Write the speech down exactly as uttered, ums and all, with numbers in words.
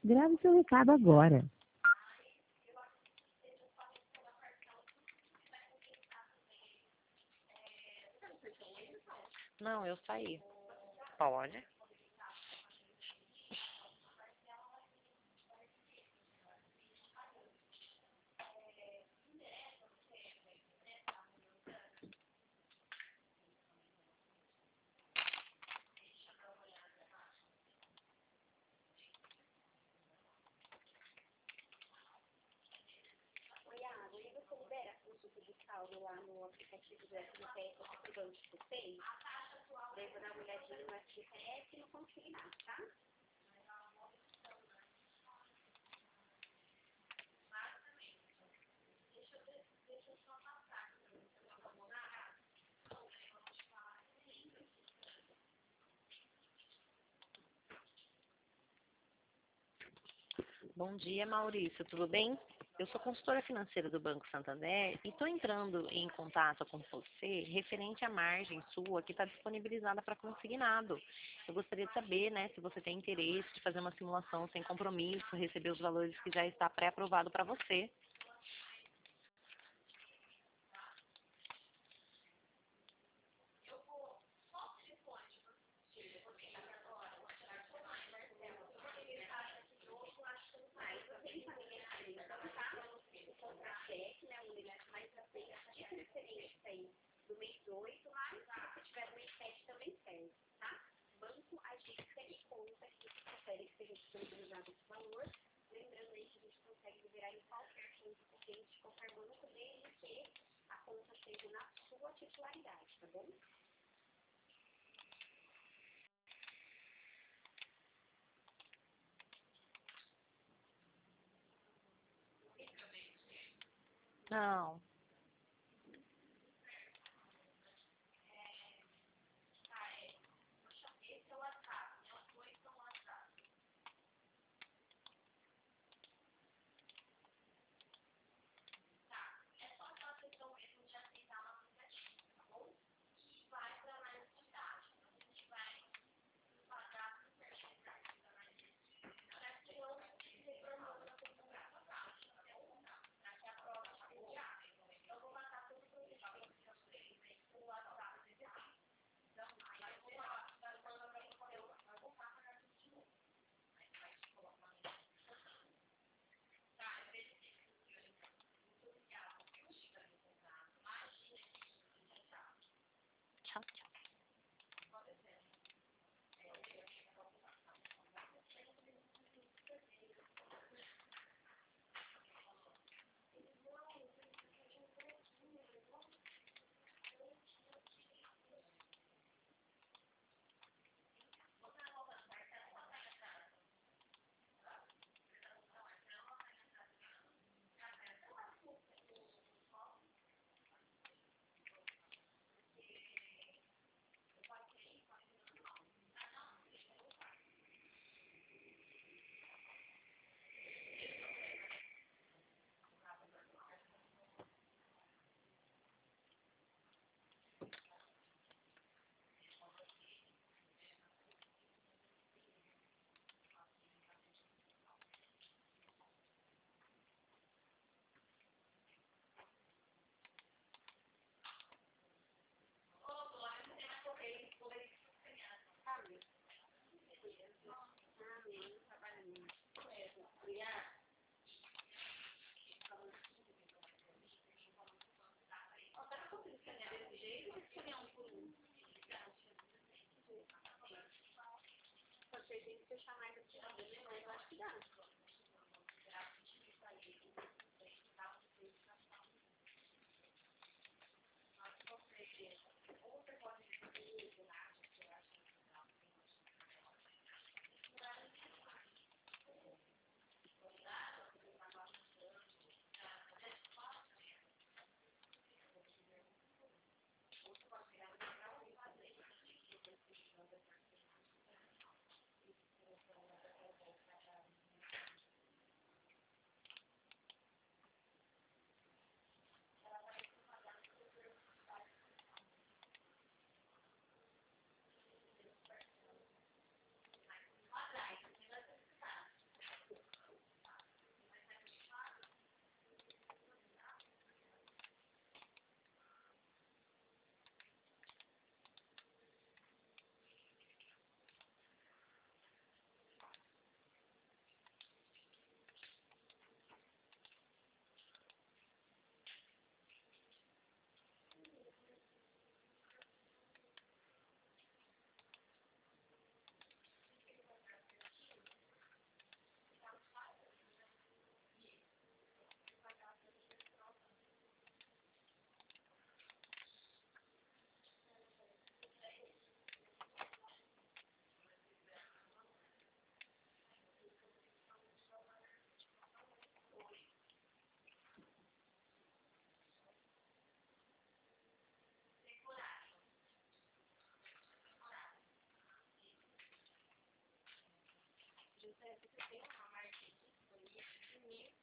Grave seu recado agora. Não, eu saí. Pode? Oi, Água, e você libera consulta de saldo lá no aplicativo do S B T S do banco que você fez? Daí eu vou dar uma olhadinha no S B T S e não consigo nada, tá? Bom dia, Maurício, tudo bem? Eu sou consultora financeira do Banco Santander e estou entrando em contato com você referente à margem sua que está disponibilizada para consignado. Eu gostaria de saber, né, se você tem interesse de fazer uma simulação sem compromisso, receber os valores que já está pré-aprovado para você. Cheque, né? O negócio mais pra ser de preferência aí do mês oito, mas se você tiver do mês sete também serve, tá? Banco, agência e conta que você prefere que seja disponibilizado esse valor. Lembrando aí que a gente consegue liberar em qualquer conta do cliente, confirmando desde que a conta seja na sua titularidade, tá bom? Não. Tchau, tchau. Você tem que fechar mais aqui, mas eu acho que dá. é, você tem uma margem disponível de mil